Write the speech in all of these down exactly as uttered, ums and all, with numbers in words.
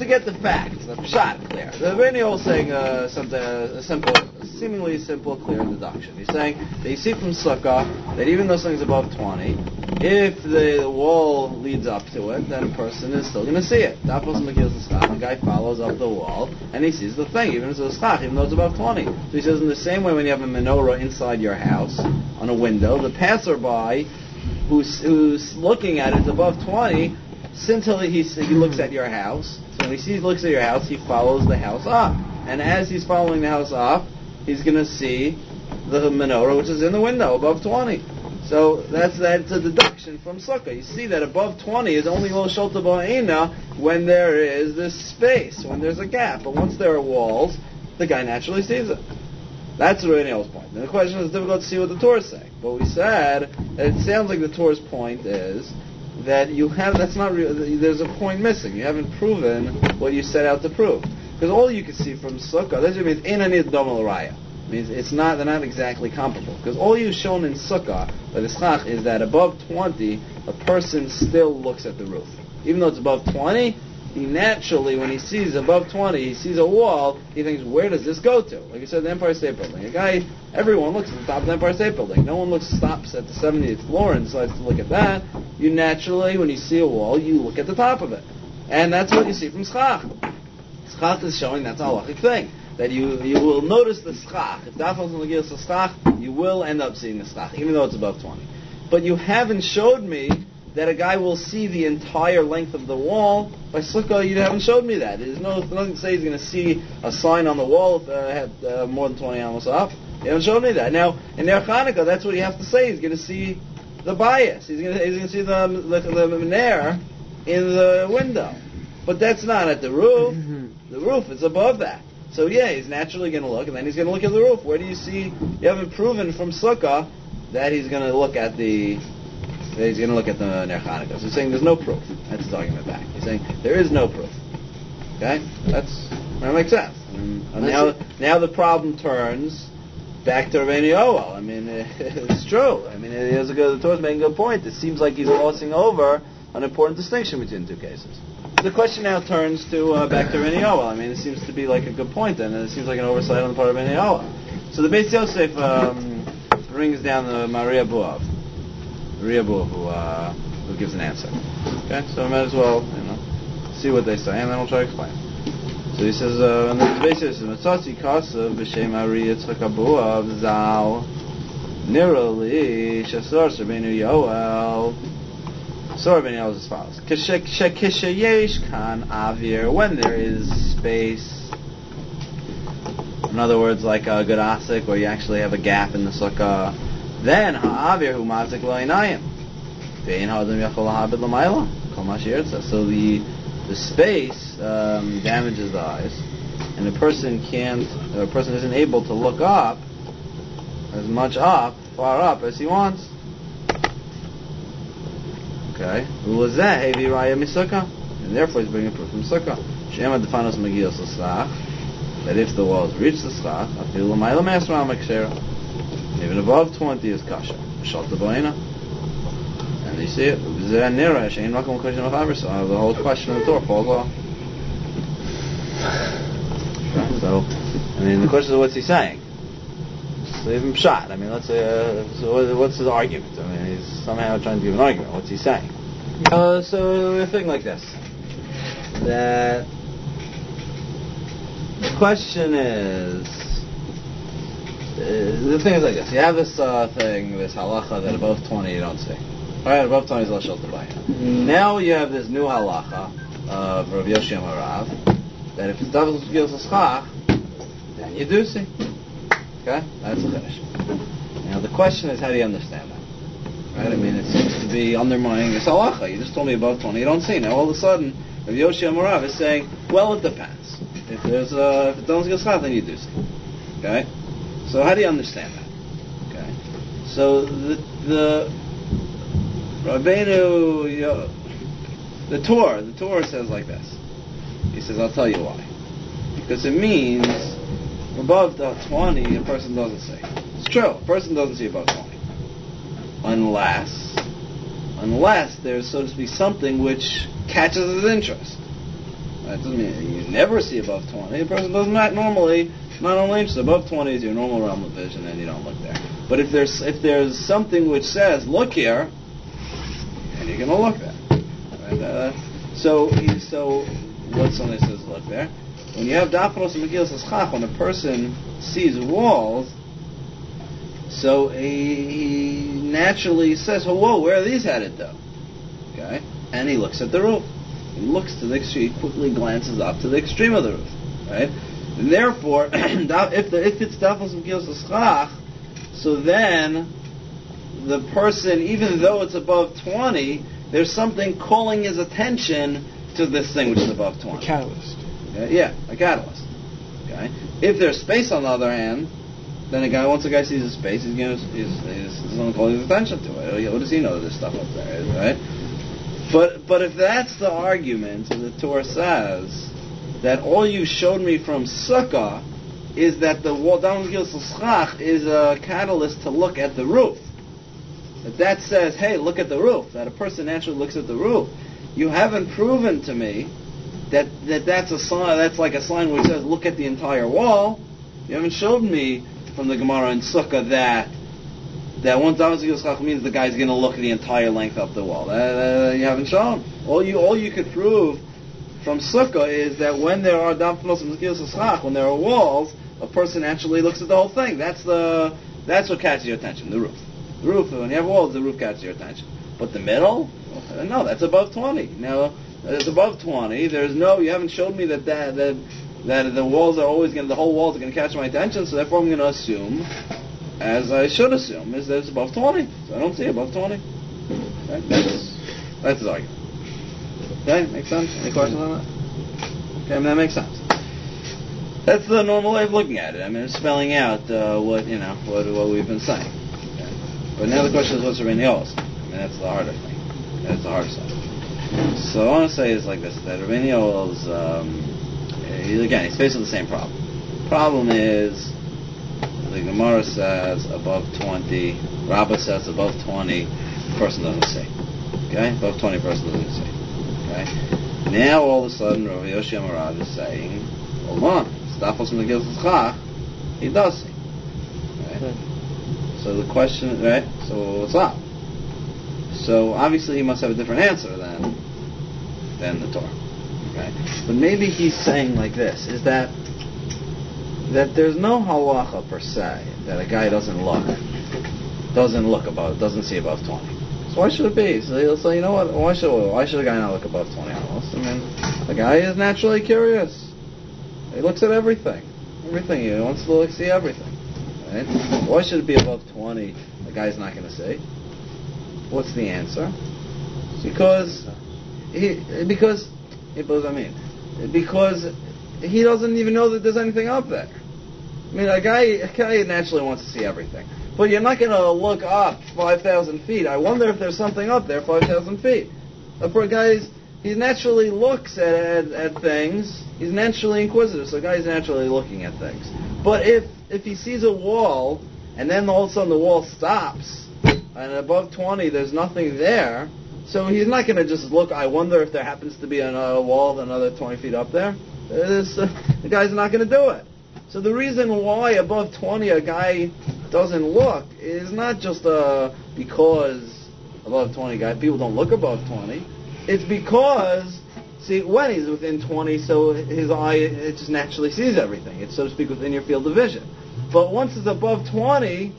to get the facts, the pshat clear. The Rabbeinu is saying uh, something, uh, a simple, seemingly simple, clear deduction. He's saying that you see from Sukkah that even though something's above twenty, if the, the wall leads up to it, then a person is still going to see it. That person kills the schach. The guy follows up the wall and he sees the thing, even if it's a schach, even though it's above twenty. So he says, in the same way, when you have a menorah inside your house on a window, the passerby who's who's looking at it above twenty. Since he, he looks at your house, so when he sees, looks at your house, he follows the house up. And as he's following the house up, he's going to see the menorah, which is in the window, above twenty. So that's that's a deduction from Sukkah. You see that above twenty is only lo sholta ba'ina when there is this space, when there's a gap. But once there are walls, the guy naturally sees it. That's Rabbeinu point. And the question is difficult to see what the Torah is saying. But we said that it sounds like the Torah's point is that you have, that's not real, there's a point missing. You haven't proven what you set out to prove. Because all you can see from Sukkah, that just means in anit dom al raya. Means it's not, they're not exactly comparable. Because all you've shown in Sukkah, by the schach, is that above twenty, a person still looks at the roof. Even though it's above twenty, he naturally, when he sees above twenty, he sees a wall, he thinks, where does this go to? Like you said, the Empire State Building. A guy, everyone looks at the top of the Empire State Building. No one looks, stops at the seventieth floor and decides to look at that. You naturally, when you see a wall, you look at the top of it. And that's what you see from schach. Schach is showing that's a halachic thing. That you you will notice the schach. If that falls in the gears of schach, you will end up seeing the schach, even though it's above twenty. But you haven't showed me that a guy will see the entire length of the wall. By Sukkah, you haven't showed me that. There's no nothing to say he's going to see a sign on the wall if uh, had uh, more than twenty amos up. You haven't showed me that. Now, in Ner Chanukah, that's what you have to say. He's going to see the bias. He's going to he's going to see the the, the Ner in the window. But that's not at the roof. The roof is above that. So yeah, he's naturally going to look, and then he's going to look at the roof. Where do you see? You haven't proven from Sukkah that he's going to look at the. He's going to look at the Ner Chanukah. So he's saying there's no proof. That's his argument back. He's saying there is no proof. Okay, that's that makes sense. And, and now, now the problem turns back to Rabbeinu Yoel. I mean, it's true. I mean, he has a good. The Torah's making a good point. It seems like he's glossing over an important distinction between the two cases. The question now turns to uh, back to Rabbeinu Yoel. I mean, it seems to be like a good point, and it seems like an oversight on the part of Rabbeinu Yoel. So the Beis Yosef um, brings down the Maria Buav. Riabu, who uh, who gives an answer. Okay, so I might as well, you know, see what they say, and then we'll try to explain. So he says, uh, on the basis of Matzasi Kasav b'Shem Ari Yitzchak Abuav Zal Nirali Shasar Rabbeinu Yoel. So Rabbeinu Yoel is as follows: Kishayesh Kan Avir, when there is space. In other words, like a good asik, where you actually have a gap in the sukkah. Then ha'avir hu mazik lo'inayim. Ve'in ha'adam yachol ha'abed l'mayla. Kol ma she'yirtza. So the the space um, damages the eyes, and a person can't, a person isn't able to look up as much up, far up as he wants. Okay. U'lazeh hevi raya misukah, and therefore he's bringing proof from sukkah. She'ema defanos magiyos l'schach, that if the walls reach the schach, afilu l'mayla me'asra ha'makshera. Even above twenty is kasha. Shalta b'ayna. And you see it. So the whole question of the Torah falls off. Okay, so, I mean, the question is, what's he saying? So even pshat. I mean, let's say, uh, so what's his argument? I mean, he's somehow trying to give an argument. What's he saying? Uh, so a thing like this. That the question is, Uh, the thing is like this. You have this uh, thing, this halacha, that above twenty you don't see. Alright, above twenty is la shel tavaya. Now you have this new halacha of Rav Yoshi Amarav, that if it's double gil's schach, then you do see. Okay? That's the finish. Now the question is, how do you understand that? Right? I mean, it seems to be undermining this halacha. You just told me above twenty you don't see. Now all of a sudden, Rav Yoshi Amarav is saying, well, it depends. If there's uh, if it's double gil's schach, then you do see. Okay? So how do you understand that? Okay. So the the Rabbeinu, the Torah, the Torah says like this. He says, I'll tell you why. Because it means above the twenty, a person doesn't see. It's true. A person doesn't see above twenty, unless unless there's, so to speak, something which catches his interest. That doesn't mean you never see above twenty. A person does not normally, not only interested. Above twenty is your normal realm of vision, and you don't look there. But if there's if there's something which says, look here, and you're going to look there. Right? Uh, so, so what somebody says, look there. When you have Dafnos and Megillas Eschach, when a person sees walls, so he, he naturally says, oh, whoa, where are these headed, though? Okay? And he looks at the roof. He looks to the extreme, he quickly glances up to the extreme of the roof. Right? And therefore, if, the, if it's Dafnos and Megillas Eschach, so then the person, even though it's above twenty, there's something calling his attention to this thing which is above twenty. A catalyst. Okay? Yeah, a catalyst. Okay. If there's space, on the other hand, then a guy, once a guy sees a space, he's going to he's, he's, he's going to call his attention to it. What does he know that there's stuff up there, right? But but if that's the argument, the Torah says that all you showed me from Sukkah is that the wall down Megillas Eschach is a catalyst to look at the roof. If that says, hey, look at the roof, that a person naturally looks at the roof, you haven't proven to me that, that that's a sign, that's like a sign which says, look at the entire wall. You haven't showed me from the Gemara in Sukkah that that one down Megillas Eschach means the guy's going to look at the entire length of the wall. Uh, you haven't shown. All you all you could prove from Sukkah is that when there are Dafnos and Megillas Eschach, when there are walls, a person actually looks at the whole thing. That's the that's what catches your attention, the roof. The roof, when you have walls, the roof catches your attention. But the middle? No, that's above twenty. Now, it's above twenty. There's no, you haven't showed me that that, that, that the walls are always going to, the whole walls are going to catch my attention, so therefore I'm going to assume, as I should assume, is that it's above twenty. So I don't see above twenty. Okay? That's, that's his argument. Okay, makes sense? Any questions on that? Okay, I mean, that makes sense. That's the normal way of looking at it. I mean, it's spelling out uh, what, you know, what, what we've been saying. Okay? But now the question is, what's Rabbeinu Yoel? I mean, that's the harder thing. That's the harder side. So I want to say is like this, that Rabbeinu Yoel's, um, he, again, he's facing the same problem. Problem is, the Gemara says above twenty, Rabbah says above twenty, the person doesn't see. Okay? Above twenty, the person doesn't see. Okay? Now all of a sudden, Rav Yoshi Amarad is saying, hold on, Dafnos and Megillas Eschach, he does see. Right? So the question, right? So what's up? So obviously he must have a different answer than than the Torah. Okay? But maybe he's saying like this, is that that there's no halacha per se that a guy doesn't look doesn't look above doesn't see above twenty. So why should it be? So he'll say, you know what, why should why should a guy not look above twenty almost? I mean, the guy is naturally curious. He looks at everything. Everything. He wants to look, see everything. Right? Why should it be above twenty? The guy's not going to see. What's the answer? Because he, because, what I mean? Because he doesn't even know that there's anything up there. I mean, a guy, a guy naturally wants to see everything. But you're not going to look up five thousand feet. I wonder if there's something up there five thousand feet. A guy, he naturally looks at, at, at things. He's naturally inquisitive, so a guy's naturally looking at things. But if if he sees a wall, and then all of a sudden the wall stops, and above twenty there's nothing there, so he's not going to just look, I wonder if there happens to be another wall another twenty feet up there. This, uh, the guy's not going to do it. So the reason why above twenty a guy doesn't look is not just uh, because above twenty guy people don't look above twenty. It's because, see, when he's within twenty, so his eye, it just naturally sees everything. It's, so to speak, within your field of vision. But once it's above twenty,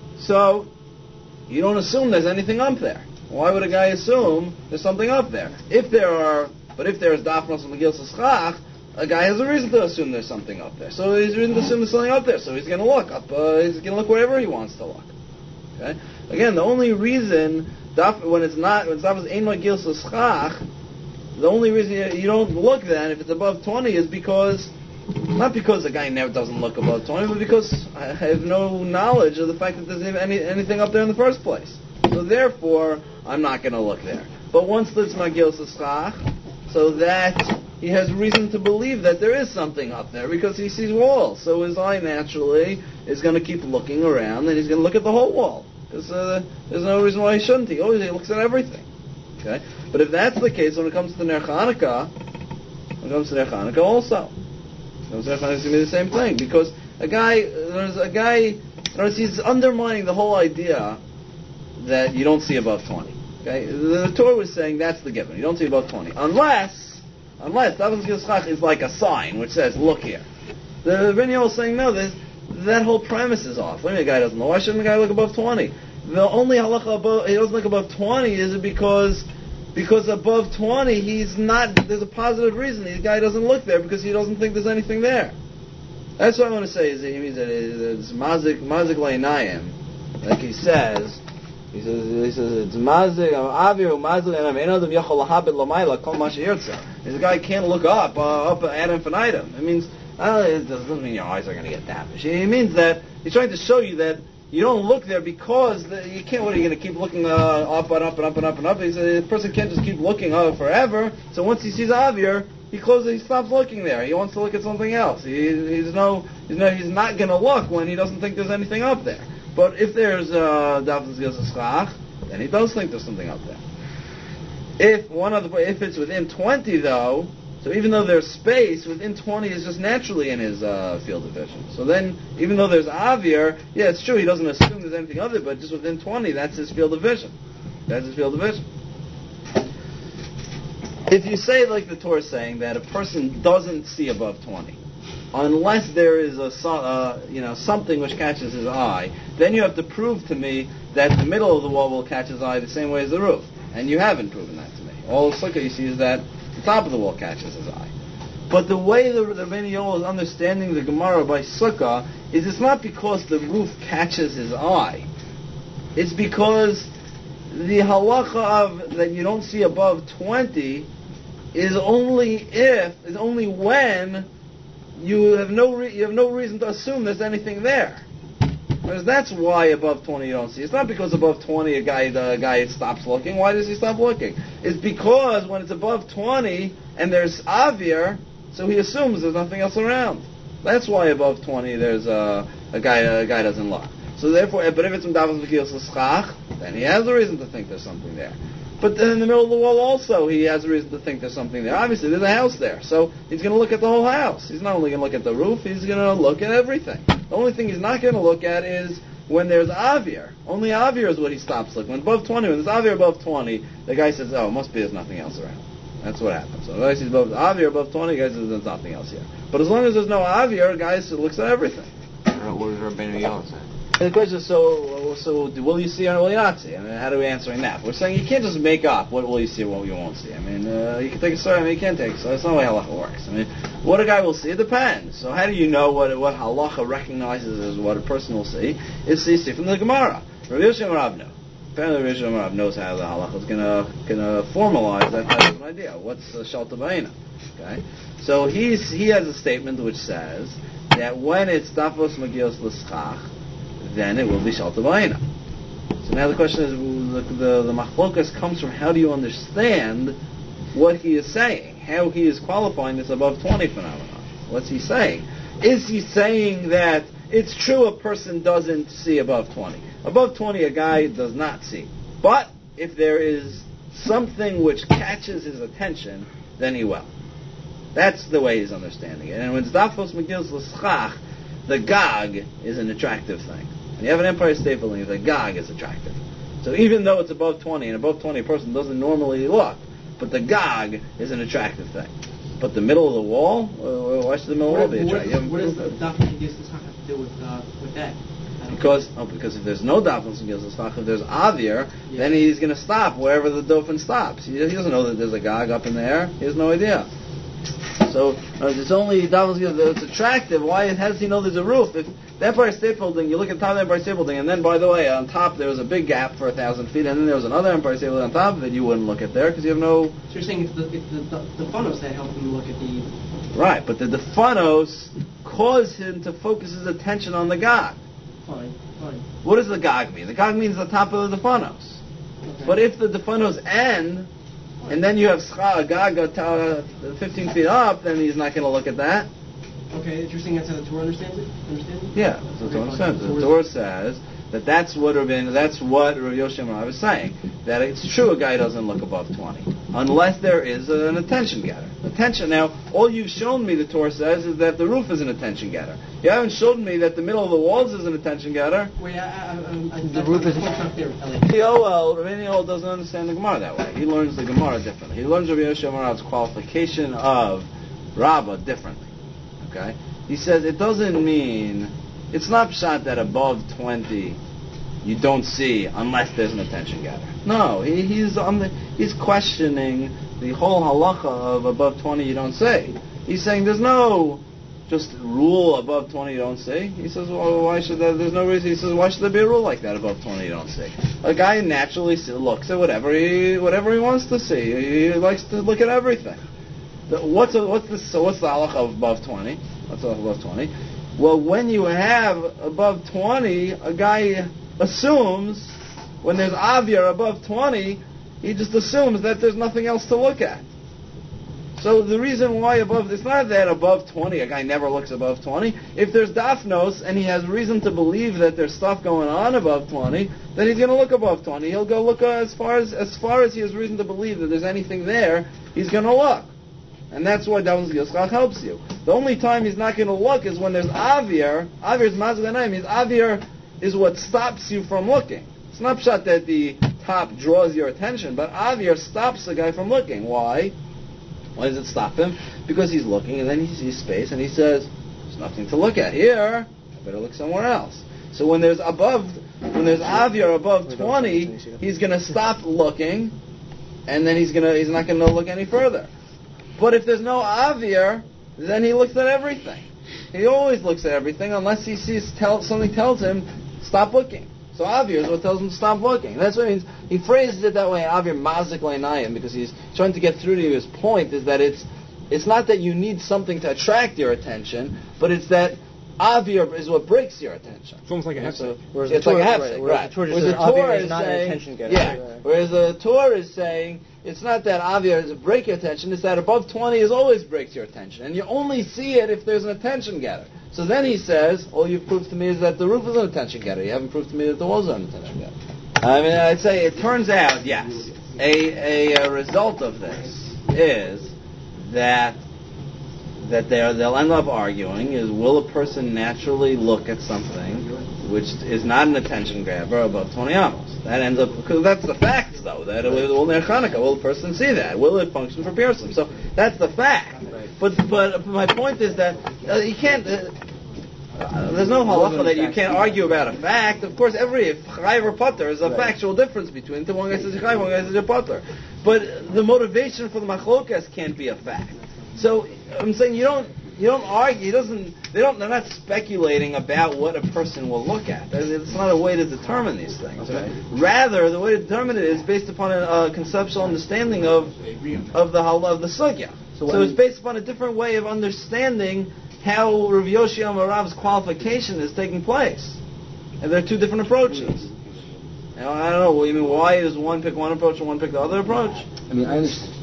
so you don't assume there's anything up there. Why would a guy assume there's something up there? If there are, but if there's Dafnos and Megillas Eschach, a guy has a reason to assume there's something up there. So he's reason to assume there's something up there. So he's going to look up. Uh, he's going to look wherever he wants to look. Okay. Again, the only reason daf, when it's not when it's Dafnos Ein Megillas Eschach, the only reason you, you don't look then if it's above twenty is because not because the guy never doesn't look above twenty, but because I have no knowledge of the fact that there's any, anything up there in the first place. So therefore, I'm not going to look there. But once it's Megillas Eschach, so that he has reason to believe that there is something up there because he sees walls. So his eye naturally is going to keep looking around, and he's going to look at the whole wall. Because uh, there's no reason why he shouldn't. He always he looks at everything. Okay. But if that's the case, when it comes to Ner Chanukah, when it comes to their Chanukah also. When it comes to their Chanukah, it's going to be the same thing, because a guy, there's a guy, notice he's undermining the whole idea that you don't see above twenty. Okay, the, the Torah was saying that's the given. You don't see above twenty, unless, unless Davos Yitzchak is like a sign which says, "Look here." The Ben Yoel is saying no. There's, that whole premise is off. What do you mean the guy doesn't know? Why shouldn't the guy look above twenty? The only halacha above, he doesn't look above twenty is it because because above twenty he's not. There's a positive reason the guy doesn't look there because he doesn't think there's anything there. That's what I want to say. Is that he means that it's mazik mazik leinayim, like he says. He says, he says it's mazik avir mazik and another yachol lahabit lamayla kol mashiyirtza. The guy can't look up uh, up ad infinitum. It means uh, it doesn't mean your eyes are going to get damaged. It means that he's trying to show you that you don't look there because the, you can't. What are you going to keep looking uh, up and up and up and up and up? He says the person can't just keep looking uh, forever. So once he sees avir, he closes. He stops looking there. He wants to look at something else. He, he's no. He's no. He's not going to look when he doesn't think there's anything up there. But if there's Davos Yitzchak, then he does think there's something up there. If one of the, if it's within twenty though, so even though there's space, within twenty is just naturally in his uh, field of vision. So then, even though there's avir, yeah, it's true he doesn't assume there's anything other, but just within twenty, that's his field of vision. That's his field of vision. If you say like the Torah is saying that a person doesn't see above twenty, unless there is a uh, you know something which catches his eye, then you have to prove to me that the middle of the wall will catch his eye the same way as the roof, and you haven't proven that to me. All the sukkah you see is that the top of the wall catches his eye. But the way the, the Ben Yoel is understanding the Gemara by sukkah is it's not because the roof catches his eye. It's because the halacha of that you don't see above twenty is only if, is only when you have no re- you have no reason to assume there's anything there. Because that's why above twenty you don't see. It's not because above twenty a guy the guy stops looking. Why does he stop looking? It's because when it's above twenty and there's avir, so he assumes there's nothing else around. That's why above twenty there's a a guy a guy doesn't look. So therefore, but if it's from Davos V'Kiyos L'Schach, then he has a reason to think there's something there. But then in the middle of the wall also, he has a reason to think there's something there. Obviously, there's a house there, so he's going to look at the whole house. He's not only going to look at the roof, he's going to look at everything. The only thing he's not going to look at is when there's avir. Only avir is what he stops looking. When above twenty, when there's avir above twenty, the guy says, oh, it must be there's nothing else around. That's what happens. So the guy sees above avir above twenty, the guy says there's nothing else here. But as long as there's no avir, the guy looks at everything. What does Rabbeinu Yoel say? And the question is, so, so will you see or will you not see? I mean, how are we answering that? We're saying you can't just make up what will you see and what you won't see. I mean, uh, you can take a story, I mean, you can't take a story. That's not the way halacha works. I mean, what a guy will see, it depends. So how do you know what what halacha recognizes as what a person will see? It's you see from the Gemara. Rav Yosef Rabno. Apparently Rav Yosef Rabno knows how the halacha is going to formalize that type of an idea. What's uh, Shalta B'Eina? Okay? So he's, he has a statement which says that when it's Dafos Magios L'Schach, then it will be Shalta B'Eina. So now the question is, the, the, the machlokas comes from how do you understand what he is saying? How he is qualifying this above twenty phenomenon? What's he saying? Is he saying that it's true a person doesn't see above twenty? Above twenty a guy does not see. But if there is something which catches his attention, then he will. That's the way he's understanding it. And when it's Dafos Megillas L'Schach, the Gog is an attractive thing. And you have an Empire State Building, the Gog is attractive. So even though it's above twenty, and above twenty a person doesn't normally look, but the Gog is an attractive thing. But the middle of the wall, uh, why should the middle of the wall be attractive? What does the Dafos Megillas L'Schach have to do with, uh, with that? Because oh, because if there's no Dafos Megillas L'Schach, if there's Avir, yeah. then he's going to stop wherever the Dauphin stops. He, he doesn't know that there's a Gog up in the air. He has no idea. So uh, it's only Dafos Megillas it's attractive. Why how does he know there's a roof? If the Empire State Building, you look at the top of the Empire State Building, and then, by the way, on top there was a big gap for a thousand feet, and then there was another Empire State Building on top of it, you wouldn't look at there, because you have no... So you're saying it's the, it's the, the, the phonos that help him look at the... Right, but the, the phonos cause him to focus his attention on the Gog. Fine, fine. What does the Gog mean? The Gog means the top of the phonos. Okay. But if the, the phonos end, and then you have Schar, Gog, uh, fifteen feet up, then he's not going to look at that. Okay, interesting. That's how the Torah understands it? Understand it? Yeah, that's what the Torah says. The Torah says that that's what Rabbeinu, that's what Rav Yoshua Amarav is saying. That it's true a guy doesn't look above twenty unless there is an attention getter. Attention. Now, all you've shown me, the Torah says, is that the roof is an attention getter. You haven't shown me that the middle of the walls is an attention getter. Wait, I, I, I, I, The I, roof I, is- not clear, Elliot. Yoel, Rabbeinu Yoel doesn't understand the Gemara that way. He learns the Gemara differently. He learns Rav Yoshua Amarav's qualification of Rabbah differently. Okay? He says it doesn't mean, it's not pshat that above twenty you don't see unless there's an attention getter. No, he, he's on the, he's questioning the whole halacha of above twenty you don't see. He's saying there's no just rule above twenty you don't see. He says, well, why should there, there's no reason. He says, why should there be a rule like that above twenty you don't see? A guy naturally see, looks at whatever he whatever he wants to see. He likes to look at everything. The, what's a, what's the so what's the halacha of above twenty? What's the halacha above twenty? Well, when you have above twenty, a guy assumes when there's avir above twenty, he just assumes that there's nothing else to look at. So the reason why above, it's not that above twenty, a guy never looks above twenty. If there's dafnos and he has reason to believe that there's stuff going on above twenty, then he's going to look above twenty. He'll go look uh, as far as as far as he has reason to believe that there's anything there, he's going to look. And that's why Davos Yitzchak helps you. The only time he's not going to look is when there's avir. Avir is mazal anayim. Means avir is what stops you from looking. It's not pshat that the top draws your attention, but avir stops the guy from looking. Why? Why does it stop him? Because he's looking, and then he sees space, and he says, "There's nothing to look at here. I better look somewhere else." So when there's above, when there's avir above twenty, he's going to stop looking, and then he's going to he's not going to look any further. But if there's no avir, then he looks at everything. He always looks at everything unless he sees tell, something tells him stop looking. So avir is what tells him to stop looking. That's what it means. He phrases it that way, avir mazik leinayim, because he's trying to get through to his point. Is that it's it's not that you need something to attract your attention, but it's that avir is what breaks your attention. It's almost like a hefsek. So, Whereas it's the like a Torah- hefsek, right, whereas right? the Torah Whereas says the avir Torah is is not an saying, attention getter. yeah. Right. Whereas the Torah is saying it's not that avir is a break your attention. It's that above twenty is always breaks your attention, and you only see it if there's an attention getter. So then he says, all you've proved to me is that the roof is an attention getter. You haven't proved to me that the walls are an attention getter. I mean, I'd say it turns out, yes, a, a, a result of this is that that they're, they'll end up arguing is, will a person naturally look at something which is not an attention grabber above twenty amos? That ends up, because that's the facts, though, that it will near Hanukkah, will the person see that? Will it function for piercing? So that's the fact. But but my point is that uh, you can't, uh, uh, there's no halacha that you can't argue about a fact. Of course, every chayiv or putter is a factual difference between the one guy says a chayiv, one guy says a putter. But the motivation for the machlokas can't be a fact. So I'm saying you don't you don't argue. It doesn't. They don't. They're not speculating about what a person will look at. It's not a way to determine these things. Okay. Rather, the way to determine it is based upon a, a conceptual understanding of of the hal- of the sugya. So So, when- it's based upon a different way of understanding how Rav Yoshua Amarav's qualification is taking place. And there are two different approaches. Now, I don't know. You mean why does one pick one approach and one pick the other approach? I mean, I understand.